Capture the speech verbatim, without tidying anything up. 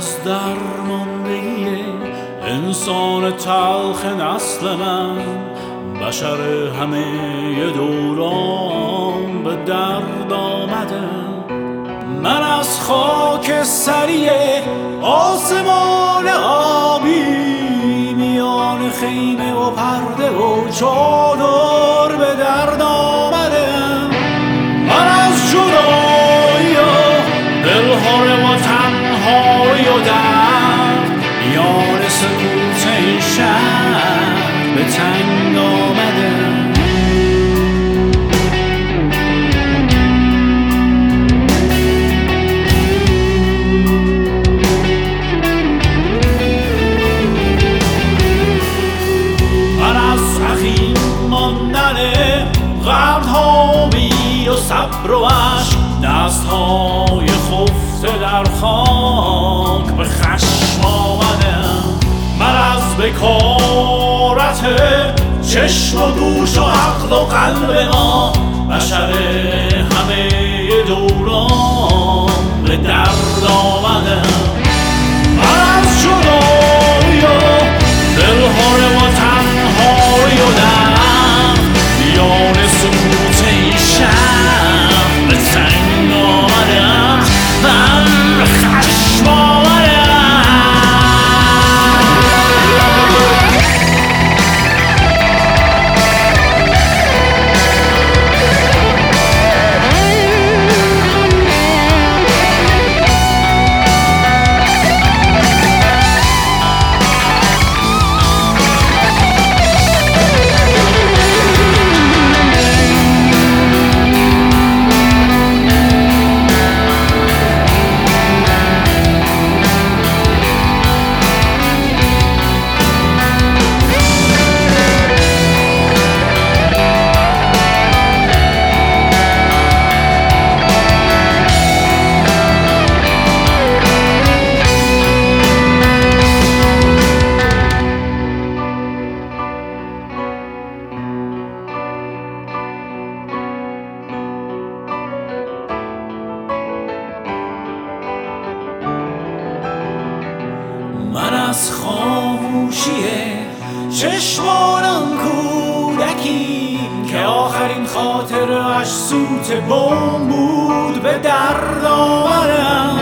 از درماندگی انسان تلخ نسل من، بشر همه دوران به درد آمدم. من از خاک سری آسمان آبی، میان خیمه و پرده و چادر به درد آمدم. من از جدایی و دلهره و تنهایی و درد، میان سکوت این شهر به تنگ آمدم. قرن‌ها امید و صبر و عشق، دست‌های خفته در خاک به خشم آمدم. من از بکارت چشم و گوش و عقل و قلب ما، بشر همه دوران به درد آمدم. من از جدایی و دلهره و تنهایی و درد، میان سکوت این شهر به تنگ آمدم. من به خشم آمدم. من از خاموشی چشمانم کودکی، که آخرین خاطره‌اش سوت بوم بود، به درد آمدم.